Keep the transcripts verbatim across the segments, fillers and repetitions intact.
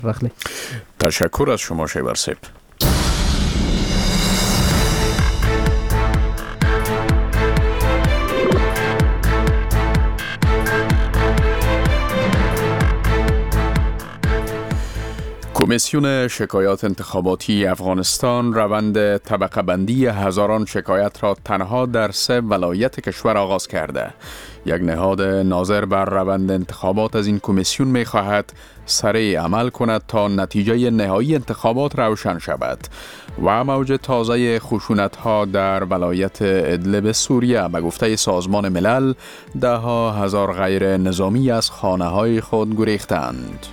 رخلی. تشکر از شما شیورسیب. کمیسیون شکایات انتخاباتی افغانستان روند طبقه بندی هزاران شکایت را تنها در سه ولایت کشور آغاز کرده. یک نهاد ناظر بر روند انتخابات از این کمیسیون می خواهد سریع عمل کند تا نتیجه نهایی انتخابات روشن شود. و موج تازه خشونت ها در ولایت ادلب سوریه به گفته سازمان ملل ده ها هزار غیر نظامی از خانه های خود گریختند.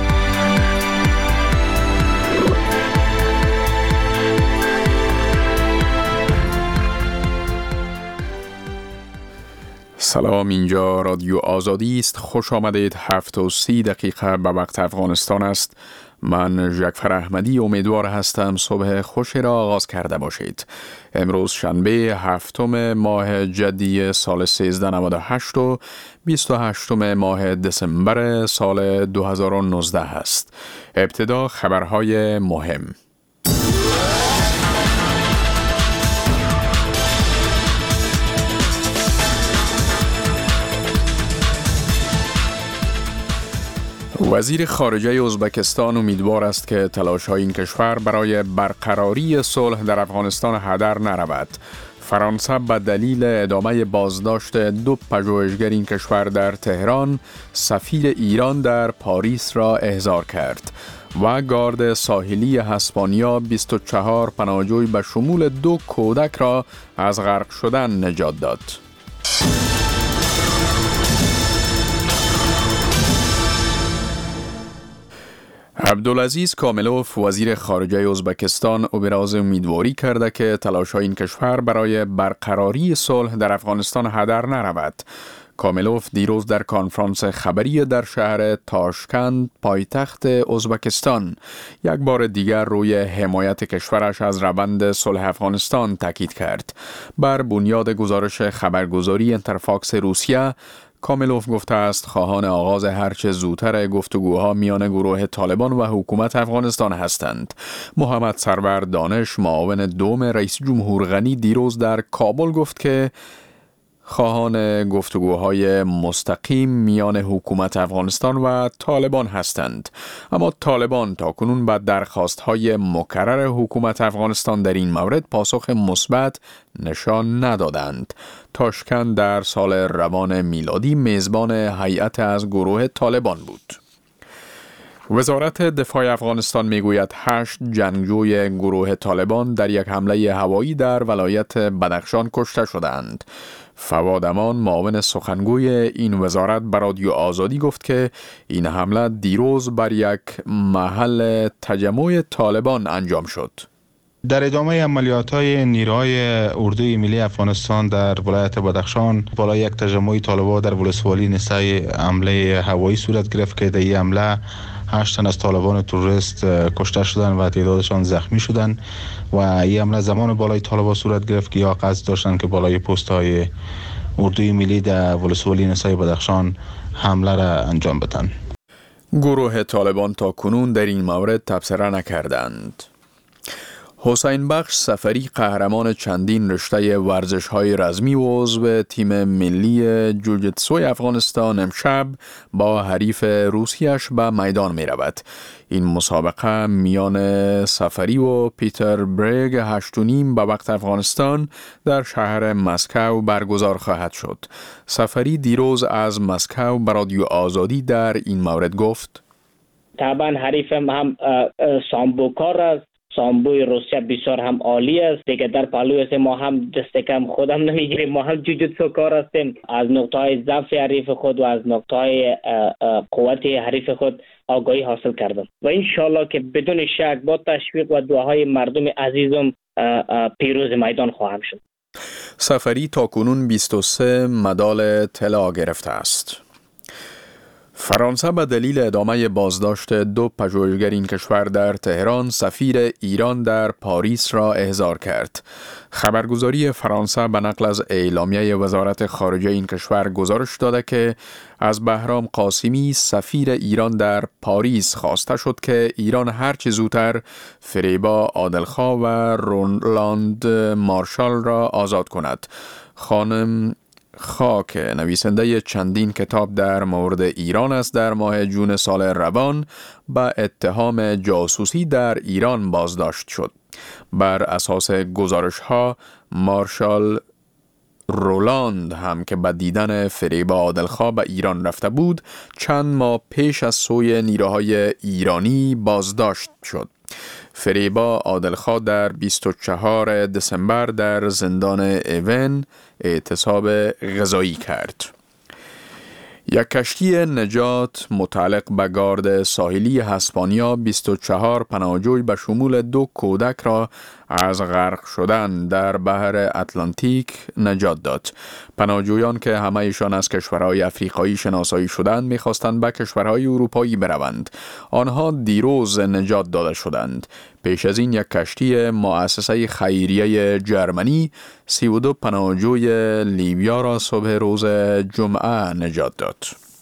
سلام، اینجا رادیو آزادی است. خوش آمدید. هفت و سی دقیقه به وقت افغانستان است. من جعفر احمدی امیدوار هستم صبح خوشی را آغاز کرده باشید. امروز شنبه هفتم ماه جدی سال سیزده نود و هشت و بیست و هشتم ماه دسامبر سال دو هزار و نوزده است. ابتدا خبرهای مهم. وزیر خارجه ازبکستان امیدوار است که تلاش‌های این کشور برای برقراری صلح در افغانستان هدر نرود. فرانسه به دلیل ادامه بازداشت دو پژوهشگر این کشور در تهران، سفیر ایران در پاریس را احضار کرد. و گارد ساحلی اسپانیا بیست و چهار پناهجوی به شمول دو کودک را از غرق شدن نجات داد. عبدالعزیز کاملوف وزیر خارجه ازبکستان ابراز امیدواری کرده که تلاش‌های این کشور برای برقراری صلح در افغانستان هدر نرود. کاملوف دیروز در کنفرانس خبری در شهر تاشکند پایتخت ازبکستان یک بار دیگر روی حمایت کشورش از روند صلح افغانستان تاکید کرد. بر بنیاد گزارش خبرگزاری اینترفاکس روسیه، کاملوف گفته است خواهان آغاز هرچه زودتر گفتگوها میان گروه طالبان و حکومت افغانستان هستند. محمد سرور دانش معاون دوم رئیس جمهور غنی دیروز در کابل گفت که خواهان گفتگوهای مستقیم میان حکومت افغانستان و طالبان هستند. اما طالبان تاکنون به درخواست‌های مکرر حکومت افغانستان در این مورد پاسخ مثبت نشان ندادند. تاشکند در سال روان میلادی میزبان هیئت از گروه طالبان بود. وزارت دفاع افغانستان میگوید هشت جنگجوی گروه طالبان در یک حمله هوایی در ولایت بدخشان کشته شدند. فواد امان معاون سخنگوی این وزارت به رادیو آزادی گفت که این حمله دیروز بر یک محل تجمع طالبان انجام شد. در ادامه عملیات‌های نیروهای اردوی ملی افغانستان در ولایت بدخشان بالای یک تجمع طالبان در ولسوالی نسای حمله هوایی صورت گرفت که در این حمله هشت تن از طالبان تروریست کشته شدند و تعدادشان زخمی شدند و این حمله زمان بالای طالبان صورت گرفت که یا قصد داشتند که بالای پست‌های اردوی ملی در ولسوالی نسای بدخشان حمله را انجام بدن. گروه طالبان تا کنون در این مورد تبصره نکردند. حسین بخش صفری قهرمان چندین رشته ورزش‌های رزمی و عضو تیم ملی جوجیتسوی افغانستان امشب با حریف روسیش به میدان می رود. این مسابقه میان صفری و پیتر برگ هشت و نیم به وقت افغانستان در شهر مسکو برگزار خواهد شد. صفری دیروز از مسکو به رادیو آزادی در این مورد گفت: طبعا حریفم هم سامبوکار است. سامبوی روسیه بسیار هم عالی است. دیگه در پهلوی است ما هم دست کم خودم نمیگیریم. ما هم جوجوتسو کار هستیم. از نقطه‌های ضعف حریف خود و از نقطه‌های قوت حریف خود آگاهی حاصل کردم و انشالله که بدون شک با تشویق و دعاهای مردم عزیزم پیروز میدان خواهم شد. صفری تاکنون بیست و سه مدال طلا گرفته است. فرانسه به دلیل ادامه بازداشت دو پژوهشگر این کشور در تهران سفیر ایران در پاریس را احضار کرد. خبرگزاری فرانسه به نقل از اعلامیه وزارت خارجه این کشور گزارش داده که از بهرام قاسمی سفیر ایران در پاریس خواسته شد که ایران هرچه زودتر فریبا عادلخواه و رولاند مارشال را آزاد کند. خانم خاک نویسنده چندین کتاب در مورد ایران است در ماه جون سال روان به اتهام جاسوسی در ایران بازداشت شد. بر اساس گزارش ها مارشال رولاند هم که به دیدن فریبا عادلخواه به ایران رفته بود چند ماه پیش از سوی نیروهای ایرانی بازداشت شد. فریبا عادلخواه در بیست و چهارم دسامبر در زندان ایون اعتصاب غذایی کرد. یک کشتی نجات متعلق به گارد ساحلی اسپانیا بیست و چهار پناهجوی به شمول دو کودک را از غرق شدن در بحر اتلانتیک نجات داد. پناهجویان که همه‌شان از کشورهای افریقایی شناسایی شدند می‌خواستند به کشورهای اروپایی بروند. آنها دیروز نجات داده شدند. پیش از این یک کشتی مؤسسه خیریه جرمنی سی و دو پناهجوی لیبیا را صبح روز جمعه نجات داد.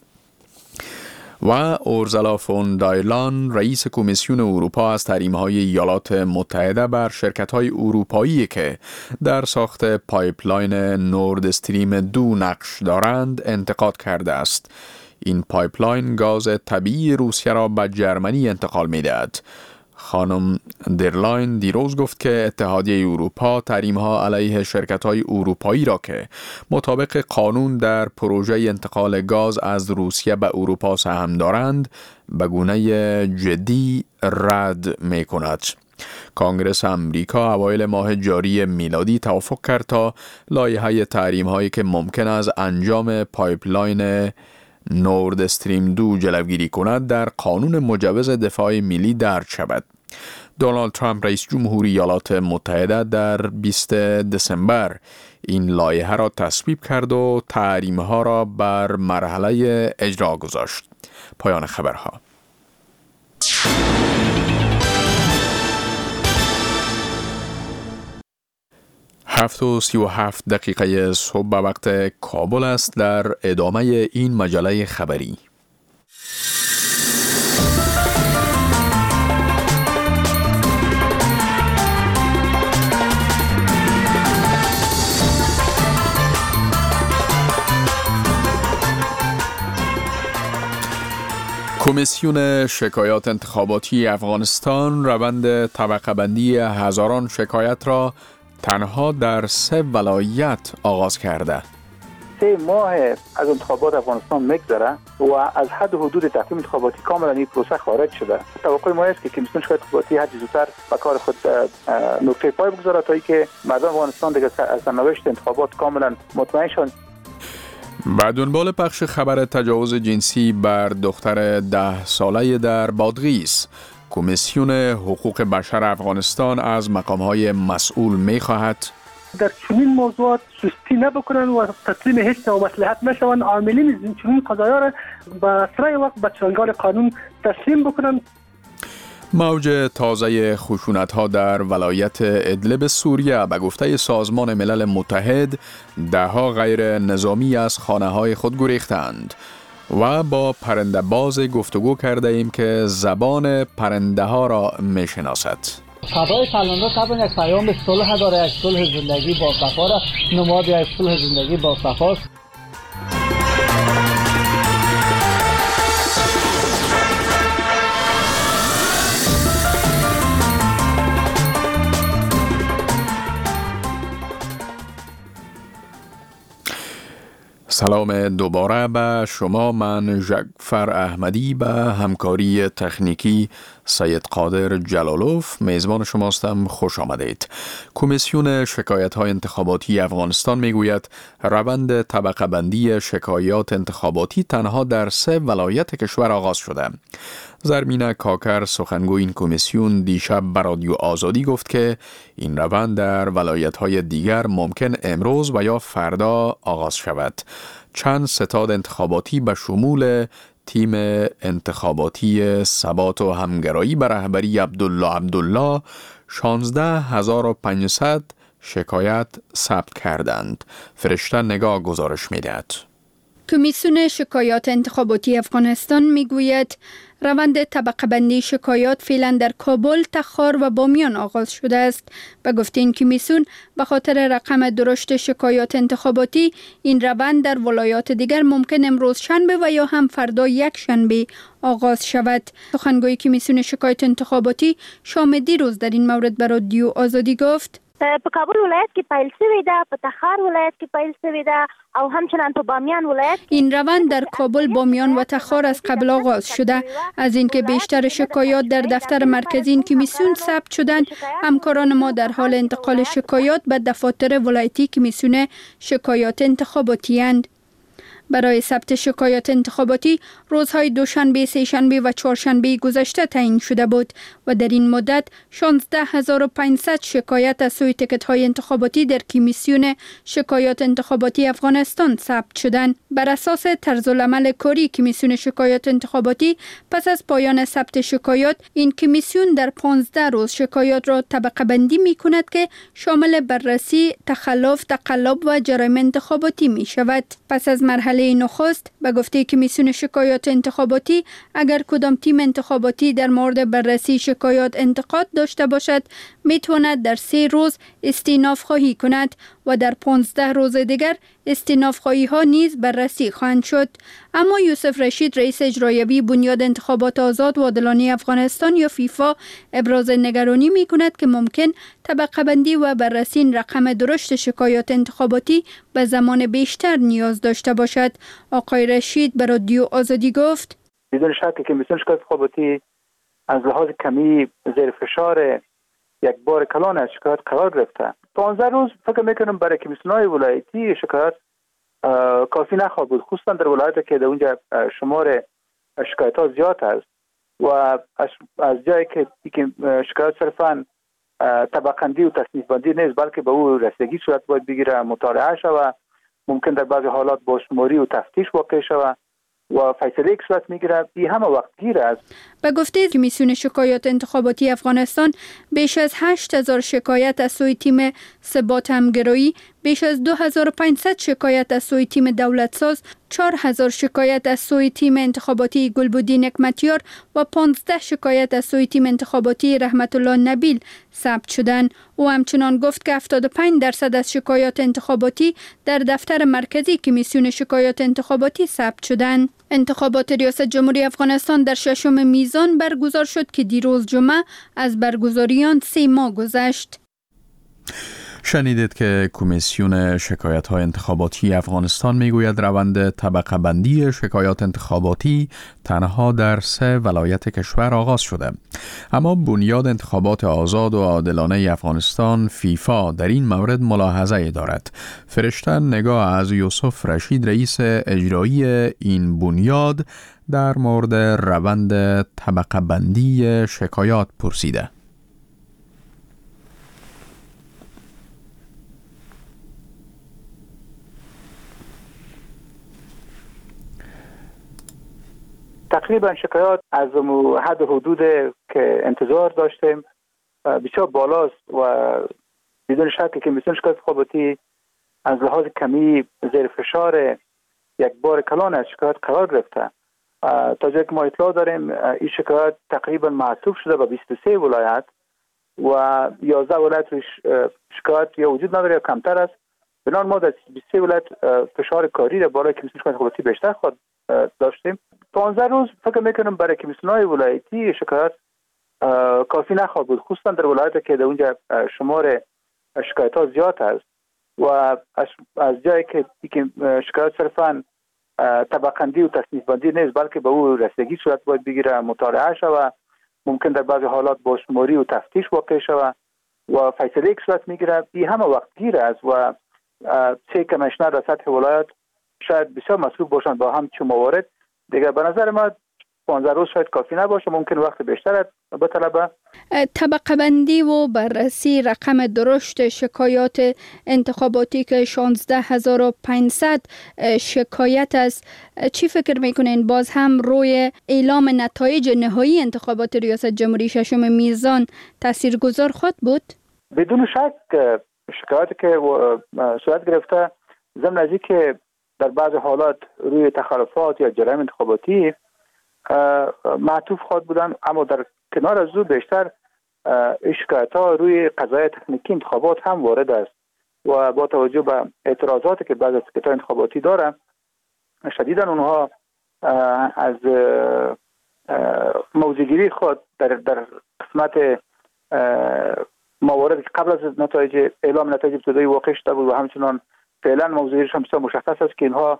و اورزلا فون دایلان رئیس کمیسیون اروپا از تحریم‌های ایالات متحده بر شرکت‌های اروپایی که در ساخت پایپلاین نورد استریم دو نقش دارند انتقاد کرده است. این پایپلاین گاز طبیعی روسیه را به جرمنی انتقال می‌دهد. خانم درلاین دیروز گفت که اتحادیه اروپا تحریم‌ها علیه شرکت‌های اروپایی را که مطابق قانون در پروژه انتقال گاز از روسیه به اروپا سهم دارند به گونه جدی رد می‌کند. کنگره امریکا اوایل ماه جاری میلادی توافق کرد تا لایحه تحریم‌هایی که ممکن است انجام پایپلاین نورد استریم دو جلوگیری کند در قانون مجوز دفاع ملی درج شود. دونالد ترامپ رئیس جمهوری ایالات متحده در بیستم دسامبر این لایحه را تصویب کرد و تحریم‌ها را بر مرحله اجرا گذاشت. پایان خبرها. هفت و سی و هفت دقیقه صبح به وقت کابل است. در ادامه این مجله خبری کمیسیون شکایات انتخاباتی افغانستان روند طبقه بندی هزاران شکایت را تنها در سه ولایت آغاز کرده. سه ماه از انتخابات افغانستان میگذره و از حد و حدود تحکیم انتخاباتی کاملا این پروسه خارج شده. توقع ما است که کمیسیون شکایات انتخاباتی هر چه زودتر به کار خود نقطه پای بگذاره تا اینکه مردم افغانستان دیگه از سرنوشت انتخابات کاملا مطمئن شوند. به دنبال پخش خبر تجاوز جنسی بر دختر ده ساله در بادغیس، کمیسیون حقوق بشر افغانستان از مقام‌های مسئول می‌خواهد در چنین موضوعات سستی نبکنند و تسلیم هیچ نوع مصلحت نشوند. عاملین چنین قضایا را به اسرع وقت به چنگال قانون تسلیم بکنند. موج تازه خشونت‌ها در ولایت ادلب سوریه به گفته سازمان ملل متحد ده‌ها غیر نظامی از خانه‌های خود گریختند. و با پرنده باز گفتگو کرده ایم که زبان پرنده ها را می شناسد. صدای پرنده طبعا یک پیام صلح داره، یک صلح زندگی با صفا را نماد یک صلح زندگی با صفاست. سلام دوباره به شما. من جعفر احمدی به همکاری تکنیکی سید قادر جلالوف میزبان شماستم. خوش آمدید. کمیسیون شکایت‌های انتخاباتی افغانستان میگوید روند طبقه بندی شکایات انتخاباتی تنها در سه ولایت کشور آغاز شده. زرمینه کاکر سخنگوی این کمیسیون دیشب به رادیو آزادی گفت که این روند در ولایت‌های دیگر ممکن امروز و یا فردا آغاز شود. چند ستاد انتخاباتی به شمول تیم انتخاباتی ثبات و همگرایی به رهبری عبدالله عبدالله شانزده هزار و پانصد شکایت ثبت کردند. فرشته نگاه گزارش می‌دهد. کمیسیون شکایات انتخاباتی افغانستان میگوید روند طبقه بندی شکایات فعلا در کابل، تخار و بامیان آغاز شده است. به گفته این کمیسیون به خاطر رقم درشت شکایات انتخاباتی این روند در ولایات دیگر ممکن امروز شنبه و یا هم فردا یک شنبه آغاز شود. سخنگوی کمیسیون شکایات انتخاباتی شام دیروز در این مورد به رادیو آزادی گفت: په کابل ولایت کې پیل شوی ده، په تخار ولایت کې پیل شوی ده او همچنان په بامیان ولایت. این روند در کابل، بامیان و تخار از قبل آغاز شده. از اینکه بیشتر شکایات در دفتر مرکزی این کمیسیون ثبت شدند، همکاران ما در حال انتقال شکایات به دفاتر ولایتی کمیسیون شکایات انتخاباتی اند. برای ثبت شکایات انتخاباتی روزهای دوشنبه، سه‌شنبه و چهارشنبه گذشته تعیین شده بود و در این مدت شانزده هزار و پانصد شکایت از سوی تکت‌های انتخاباتی در کمیسیون شکایات انتخاباتی افغانستان ثبت شدند. بر اساس طرزالعمل کاری کمیسیون شکایات انتخاباتی، پس از پایان ثبت شکایات، این کمیسیون در پانزده روز شکایات را طبقه بندی می کند که شامل بررسی، تخلف، تقلب و جرایم انتخاباتی می شود. پس از مرحله نخست، به گفته کمیسیون شکایات انتخاباتی، اگر کدام تیم انتخاباتی در مورد بررسی شکایات انتقاد داشته باشد، می تواند در سه روز استئناف خواهی کند و در پانزده روز دیگر استئناف خواهی ها نیز بررسی خواهند شد. اما یوسف رشید، رئیس اجرایی بنیاد انتخابات آزاد و عادلانه افغانستان یا فیفا، ابراز نگرانی می کند که ممکن طبقه بندی و بررسی این رقم درشت شکایات انتخاباتی به زمان بیشتر نیاز داشته باشد. آقای رشید به رادیو آزادی گفت: بدون شک که کمیسیون شکایات انتخاباتی از لحاظ کمی زیر فشار یک بار کلان از شکایات قرار گرفته. پانزده روز فکر میکنم برای کمیسیون‌های ولایتی شکایات کافی نخواهد بود، خصوصا در ولایتی که در اونجا شمار شکایت ها زیاد است و از جایی که شکایات صرفاً طبقه‌بندی و تصنیف بندی نیست، بلکه به او رسیدگی صورت باید بگیره، مطالعه شود، ممکن در بعضی حالات با شماری و تفتیش واقع شود و فیصله یک صورت میگیره. این همه وقت گیر است. به گفته کمیسیون شکایات انتخاباتی افغانستان، بیش از هشت هزار شکایت از سوی تیم ثبات همگرایی، بیش از دو هزار و پانصد شکایت از سوی تیم دولت ساز، چهار هزار شکایت از سوی تیم انتخاباتی گلبدین حکمتیار و پانزده شکایت از سوی تیم انتخاباتی رحمت الله نبیل ثبت شدند. او همچنان گفت که هفتاد و پنج درصد از شکایات انتخاباتی در دفتر مرکزی کمیسیون شکایات انتخاباتی ثبت شدند. انتخابات ریاست جمهوری افغانستان در ششم میزان برگزار شد که دیروز جمعه از برگزاری آن سه ماه گذشت. شنیدید که کمیسیون شکایت‌های انتخاباتی افغانستان میگوید روند طبقه بندی شکایات انتخاباتی تنها در سه ولایت کشور آغاز شده. اما بنیاد انتخابات آزاد و عادلانه افغانستان فیفا در این مورد ملاحظه دارد. فرشته نگاه از یوسف رشید، رئیس اجرایی این بنیاد، در مورد روند طبقه بندی شکایات پرسیده. تقریبا شکایات از حد حدود که انتظار داشتیم بسیار بالاست و بدون شک که کمیسیون شکایات انتخاباتی از لحاظ کمی زیر فشار یک بار کلان از شکایات قرار گرفته. تا جایی که ما اطلاع داریم این شکایات تقریبا معطوف شده به بیست و سه ولایت و یازده ولایت شکایات یا وجود نداره یا کمتر است. بنابراین ما در بیست و سه ولایت فشار کاری را بالای کمیسیون شکایات انتخاباتی بیشتر خواهد داشتیم. پانزده روز فکر میکنم برای کمیسیون‌های ولایتی شکایات کافی نخواهد بود، خصوصا در ولایتی که در اونجا شمار شکایت ها زیاد است و از جایی که شکایات صرفاً طبقه‌بندی و تصنیف بندی نیست، بلکه به او رسیدگی صورت باید بگیره، مطالعه شود، ممکن در بعضی حالات با شماری و تفتیش واقع شود و فیصله یک صورت میگیره. این همه وقت گیر است و سه کمیشنر در سطح ولایت شاید بسیار مسئول باشند با هم چه موارد دیگر. به نظر ما پانزده روز شاید کافی نباشه، ممکن وقت بیشتر بطلبه. طبقه بندی و بررسی رقم درشت شکایات انتخاباتی که شانزده هزار و پانصد شکایت است، چی فکر میکنین باز هم روی اعلام نتایج نهایی انتخابات ریاست جمهوری ششم میزان تاثیرگذار خواهد بود؟ بدون شک شکایاتی که صورت گرفته ضمن از که در بعض حالات روی تخلفات یا جرایم انتخاباتی معطوف خواهد بودن، اما در کنار از او بیشتر شکایت ها روی قضایا تکنیکی انتخابات هم وارد است و با توجه به اعتراضاتی که بعض از سکرترهای انتخاباتی دارند، شدیداً اونها از موضع‌گیری خود در در قسمت مواردی که قبل از نتایج اعلام نتایج ابتدایی واقع شده بود و همچنان فعلا موضوعیش هم بسیار مشخص است که اینها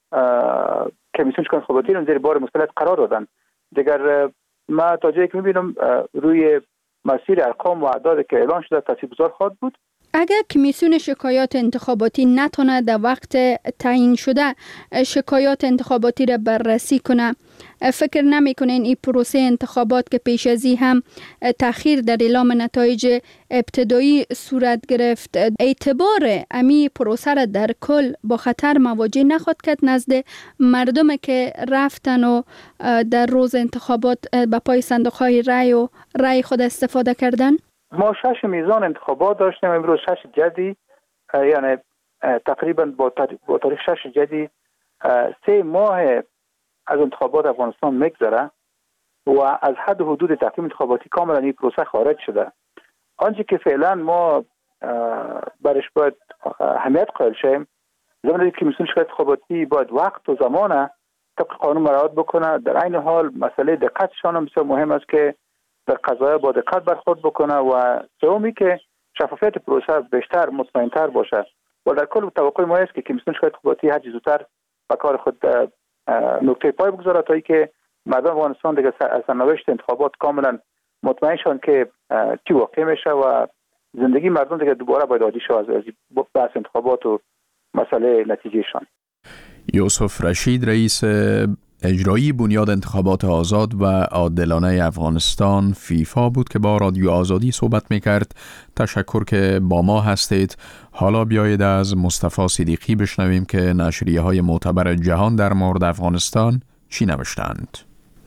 کمیسیون شورای انتخاباتی رو زیر بار مسئولیت قرار دادن. دیگر ما تا جایی که می‌بینم روی مسیر ارقام و اعدادی که اعلان شده تاثیرگذار خواهد بود. اگر کمیسیون شکایات انتخاباتی نتونه در وقت تعیین شده شکایات انتخاباتی را بررسی کنه، فکر نمی‌کنین این پروسه انتخابات که پیش ازی هم تأخیر در اعلام نتایج ابتدایی صورت گرفت، اعتبار امی پروسه را در کل با خطر مواجه نخواهد کرد نزد مردم که رفتن و در روز انتخابات به پای صندوق‌های رای و رای خود استفاده کردن؟ ما شش میزان انتخابات داشتیم امروز، شش جدی، یعنی تقریبا با تاریخ شش جدی سه ماه از انتخابات افغانستان میگذره و از حد حدود تقویم انتخاباتی کاملا این پروسه خارج شده. آنچه که فعلا ما برش باید اهمیت قائل شیم، زمانی که کمیسیون شورای انتخاباتی باید وقت و زمان طبق قانون مراعات بکنه. در عین حال مسئله دقتشان هم بسیار مهم است که در قضایا با دقت برخورد بکنه و سومی که شفافیت پروسه بیشتر مطمئن‌تر باشه و در کل توقع ما است که کمیسیون شورای انتخاباتی هر چه زودتر به کار خود نقطه پای بگذاره تا اینکه مردم افغانستان دیگه از سرنوشت انتخابات کاملا مطمئن شون که چی واقع میشه و زندگی مردم دیگه دوباره باید عادی شه از بحث انتخابات و مسئله نتیجهشان. یوسف رشید، رئیس اجرایی بنیاد انتخابات آزاد و عادلانه افغانستان فیفا بود که با رادیو آزادی صحبت میکرد. تشکر که با ما هستید. حالا بیایید از مصطفی صدیقی بشنویم که نشریه های معتبر جهان در مورد افغانستان چی نوشتند.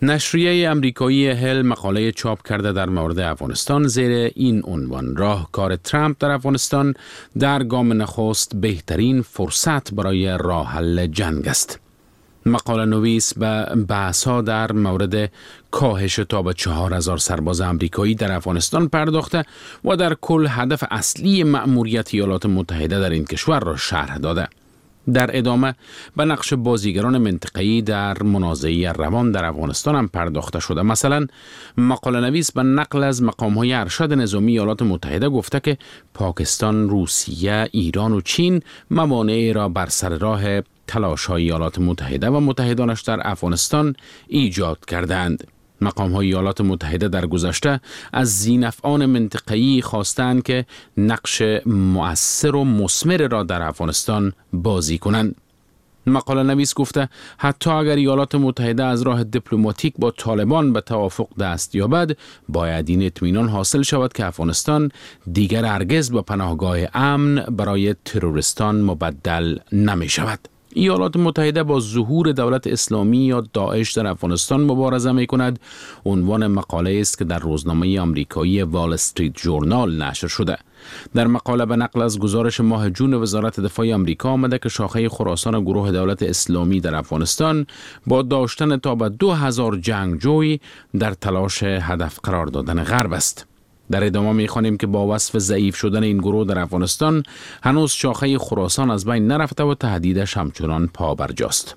نشریه امریکایی هل مقاله چاپ کرده در مورد افغانستان زیر این عنوان: راهکار ترامپ در افغانستان در گام نخست بهترین فرصت برای راه حل جنگ است. مقاله نویس به بحث‌ها در مورد کاهش تا به چهار هزار سرباز امریکایی در افغانستان پرداخته و در کل هدف اصلی مأموریت ایالات متحده در این کشور را شرح داده. در ادامه به نقش بازیگران منطقه‌ای در منازعه روان در افغانستان هم پرداخته شده. مثلا مقاله نویس به نقل از مقام‌های ارشد نظامی ایالات متحده گفته که پاکستان، روسیه، ایران و چین موانعی را بر سر راه تلاش‌های ایالات متحده و متحدانش در افغانستان ایجاد کردند. مقام‌های ایالات متحده در گذشته از ذی‌نفعان منطقه‌ای خواستند که نقش مؤثر و مثمر را در افغانستان بازی کنند. مقاله نویس گفته حتی اگر ایالات متحده از راه دیپلماتیک با طالبان به توافق دست یابد، باید این اطمینان حاصل شود که افغانستان دیگر هرگز به پناهگاه امن برای تروریستان مبدل نمی شود. ایالات متحده با ظهور دولت اسلامی یا داعش در افغانستان مبارزه می کند. عنوان مقاله است که در روزنامه آمریکایی وال استریت ژورنال نشر شده. در مقاله به نقل از گزارش ماه جون وزارت دفاع آمریکا آمده که شاخه خراسان گروه دولت اسلامی در افغانستان با داشتن تا به دو هزار جنگجوی در تلاش هدف قرار دادن غرب است. در ادامه می‌خوانیم که با وصف ضعیف شدن این گروه در افغانستان هنوز شاخه خراسان از بین نرفته و تهدیدش همچنان پابرجاست.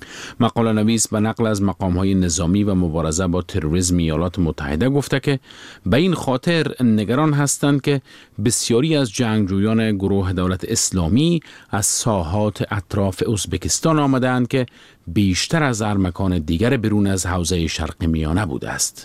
مقاله نویس به نقل از مقام‌های نظامی و مبارزه با تروریسم ایالات متحده گفته که به این خاطر نگران هستند که بسیاری از جنگجویان گروه دولت اسلامی از ساحات اطراف ازبکستان آمدند که بیشتر از هر مکان دیگر بیرون از حوزه شرق میانه بوده است.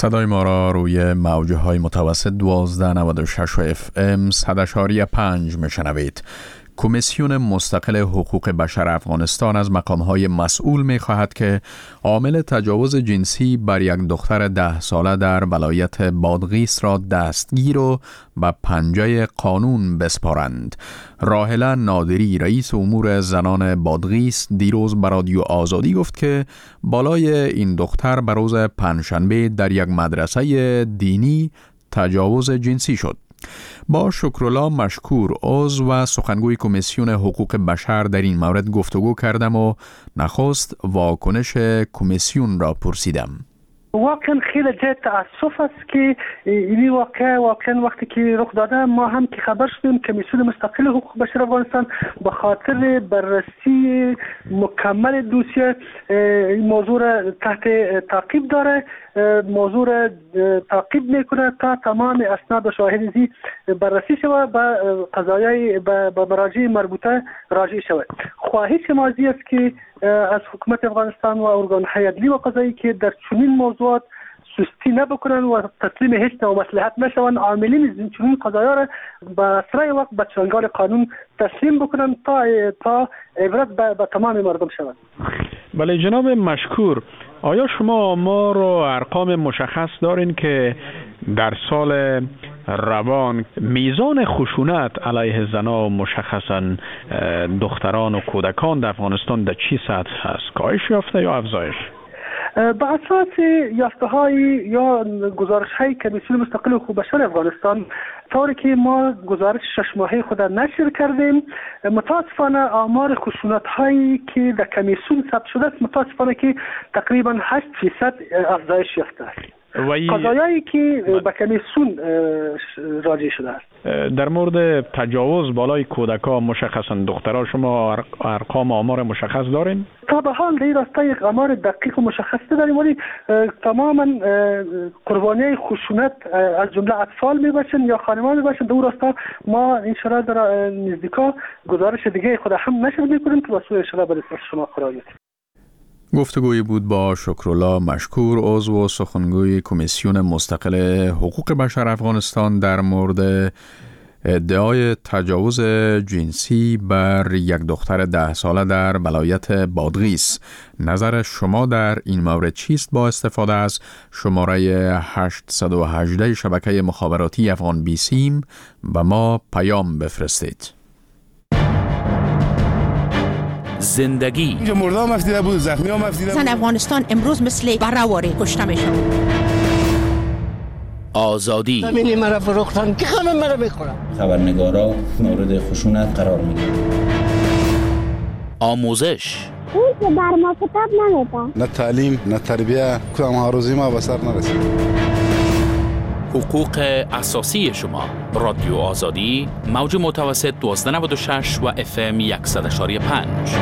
صدای ما را روی موجه های متوسط دوازده نود و شش و اف ام صد اشاری پنج میشنوید. کمیسیون مستقل حقوق بشر افغانستان از مقام‌های مسئول می‌خواهد که عامل تجاوز جنسی بر یک دختر ده ساله در ولایت بادغیس را دستگیر و به پنجه قانون بسپارند. راهله نادری رئیس امور زنان بادغیس دیروز به رادیو آزادی گفت که بالای این دختر به روز پنجشنبه در یک مدرسه دینی تجاوز جنسی شد. با شکرالله مشکور عضو و سخنگوی کمیسیون حقوق بشر در این مورد گفتگو کردم و نخست واکنش کمیسیون را پرسیدم. واقعا خیلی جای تأسف است که این واقعه واقعا وقتی که رخ داده ما هم که خبر شدیم کمیسیون مستقل حقوق بشر افغانستان به خاطر بررسی مکمل دوسیه این موضوع را تحت تعقیب داره، موضوع را تعقیب میکنه تا تمام اسناد و شواهد زی بررسی شود به قضایای به مراجع مربوطه راجع شود. خواهش ما است که از حکومت افغانستان و ارگان‌های عدلی و قضایی که در چنین موضوعات سستی نبکنن و تسلیم هیچ نوع مصلحت نشوند، عاملین از چنین قضایا را به اسرع وقت به چنگال قانون تسلیم بکنن تا تا عبرت به تمام مردم شود. بله جناب مشکور، آیا شما آمار و ارقام مشخص دارین که در سال روان میزان خشونت علیه زنان مشخصا دختران و کودکان در افغانستان در چی سطح هست؟ کاهش یافته یا افزایش؟ به اساس یافته های یا گزارش های کمیسیون مستقل حقوق بشر افغانستان طوری که ما گزارش شش ماهه خود نشر کردیم، متاسفانه آمار خشونت هایی که در کمیسیون ثبت شده است متاسفانه که تقریبا هشت فیصد افزایش یافته است. قضایایی که به کمیسیون راجع شده است. در مورد تجاوز بالای کودکان مشخصا دخترها شما ارقام آمار مشخص دارین؟ تا به حال در این راستا یک آمار دقیق و مشخص نداریم، ولی تماما قربانی خشونت از جمله اطفال میباشن یا خانمان میباشن. در اون راستا ما انشاءالله در نزدیکا گزارش دیگه خود هم نشر میکنیم که واسه انشاءالله به دست شما قرار بدیم. گفتگوی بود با شکرالله مشکور عضو سخنگوی کمیسیون مستقل حقوق بشر افغانستان در مورد ادعای تجاوز جنسی بر یک دختر ده ساله در ولایت بادغیس. نظر شما در این مورد چیست؟ با استفاده از شماره هشت یک هشت شبکه مخابراتی افغان بیسیم و ما پیام بفرستید. زندگی اینجا مرده هم افتیده بود، زخمی هم افتیده بود. زن افغانستان امروز مثل برهواری کشته میشن. آزادی زمینی مرا فروختن که همه مرا میخورن. خبرنگارا مورد خشونت قرار میگیرن. آموزش اون که بر ما کتاب نمیده. نه تعلیم نه تربیه کدام ها روزی ما به سر نرسید. حقوق اساسی شما. رادیو آزادی موج متوسط دوازده نود و شش و اف ام صد و شش و پنج.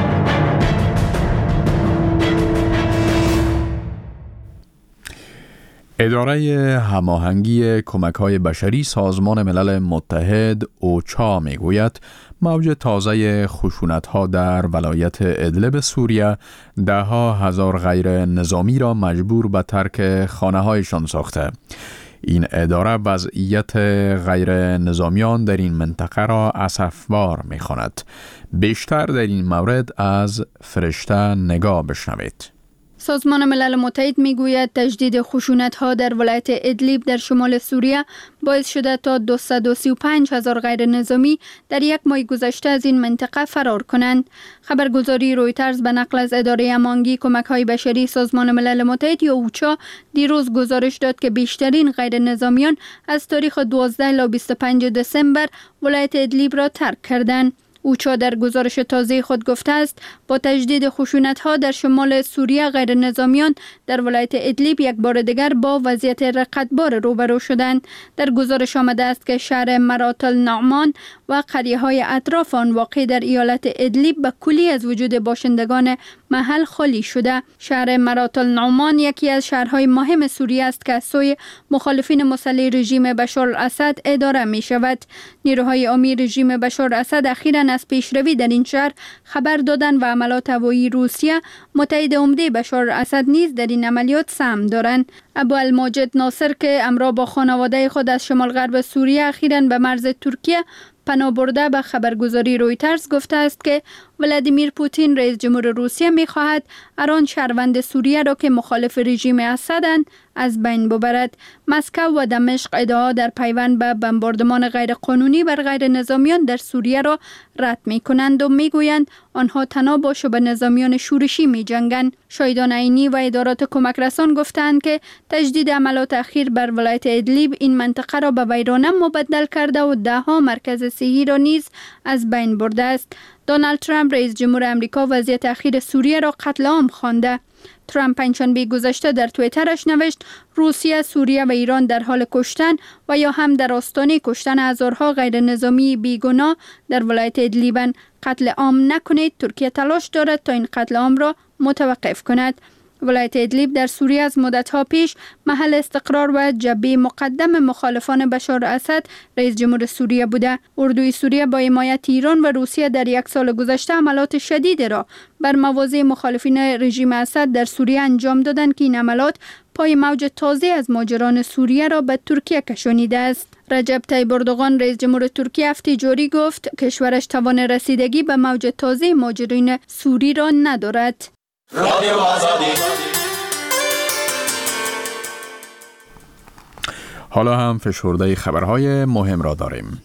اداره هماهنگی کمک‌های بشری سازمان ملل متحد اوچا میگوید موج تازه خشونت‌ها در ولایت ادلب سوریه ده ها هزار غیر نظامی را مجبور به ترک خانه‌هایشان ساخته. این اداره وضعیت غیر نظامیان در این منطقه را اسفبار می‌خواند. بیشتر در این مورد از فرشته نگاه بشنوید. سازمان ملل متحد میگوید تجدید خشونت‌ها در ولایت ادلیب در شمال سوریه باعث شده تا دویست و سی و پنج هزار غیر نظامی در یک ماه گذشته از این منطقه فرار کنند. خبرگزاری رویترز به نقل از اداره هماهنگی کمک‌های بشری سازمان ملل متحد یا اوچا دیروز گزارش داد که بیشترین غیر نظامیان از تاریخ دوازده الی بیست و پنج دسامبر ولایت ادلیب را ترک کردند. اوچا در گزارش تازه خود گفته است با تجدید خشونت‌ها در شمال سوریه غیر نظامیان در ولایت ادلیب یک بار دیگر با وضعیت رقتبار روبرو شدند. در گزارش آمده است که شهر مرات النعمان و قریه‌های اطراف آن واقع در ایالت ادلیب به کلی از وجود باشندگان محل خالی شده. شهر مرات النعمان یکی از شهرهای مهم سوریه است که از سوی مخالفین مسلح رژیم بشار الاسد اداره می شود. نیروهای عامی رژیم بشار الاسد اخیراً از پیشروی در این شهر خبر دادند و عملات هوایی روسیه متحد عمده بشار اسد نیز در این عملیات سهم دارند. ابو الماجد ناصر که همراه با خانواده خود از شمال غرب سوریه اخیراً به مرز ترکیه پناه برده به خبرگزاری رویترز گفته است که ولادیمیر پوتین رئیس جمهور روسیه می خواهد آن شهروند سوریه را که مخالف رژیم اسدند از بین ببرد. مسکو و دمشق ادعا در پیوند به بمباردمان غیرقانونی بر غیر نظامیان در سوریه را رد می کنند و می گویند آنها تنابش به نظامیان شورشی می جنگند. شاهدان عینی و ادارات کمک رسان گفتند که تجدید عملات اخیر بر ولایت ادلیب این منطقه را به ویرانه مبدل کرده و ده ها مرکز صحی را نیز از بین برده است. دونالد ترامپ رئیس جمهور امریکا وضعیت اخیر سوریه را قتل عام خوانده. ترامپ پنجشنبه گذشته در توییترش نوشت روسیه، سوریه و ایران در حال کشتن و یا هم در آستانه کشتن هزارها غیر نظامی بیگناه در ولایت ادلیبن. قتل عام نکنید. ترکیه تلاش دارد تا این قتل عام را متوقف کند. ولایت ادلیب در سوریه از مدت‌ها پیش محل استقرار و جبهه مقدم مخالفان بشار اسد رئیس جمهور سوریه بوده. اردوی سوریه با حمایت ایران و روسیه در یک سال گذشته عملات شدید را بر مواضع مخالفین رژیم اسد در سوریه انجام دادند که این عملات پای موج تازه از ماجران سوریه را به ترکیه کشانیده است. رجب طیب اردوغان رئیس جمهور ترکیه هفته جاری گفت کشورش توان رسیدگی به موج تازه ماجرین سوری را ندارد. رادیو آزادی. حالا هم فشرده خبرهای مهم را داریم.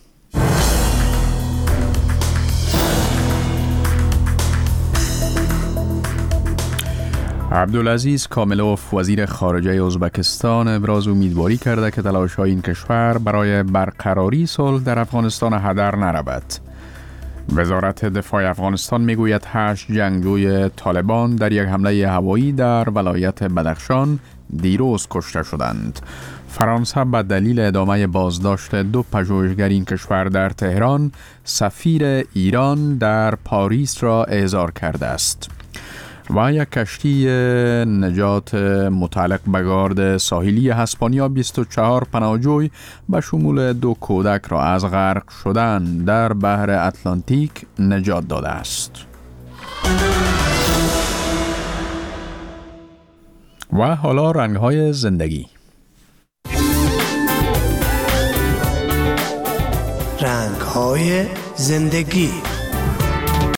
عبدالعزیز کاملوف وزیر خارجه ازبکستان ابراز امیدواری کرده که تلاش‌های این کشور برای برقراری صلح در افغانستان هدر نرود. وزارت دفاع افغانستان میگوید هشت جنگجوی طالبان در یک حمله هوایی در ولایت بدخشان دیروز کشته شدند. فرانسه به دلیل ادامه بازداشت دو پژوهشگر این کشور در تهران سفیر ایران در پاریس را احضار کرده است. و یک کشتی نجات متعلق به گارد ساحلی اسپانیا بیست و چهار پناهجوی به شمول دو کودک را از غرق شدن در بحر اتلانتیک نجات داده است. و حالا رنگ‌های زندگی. رنگ‌های زندگی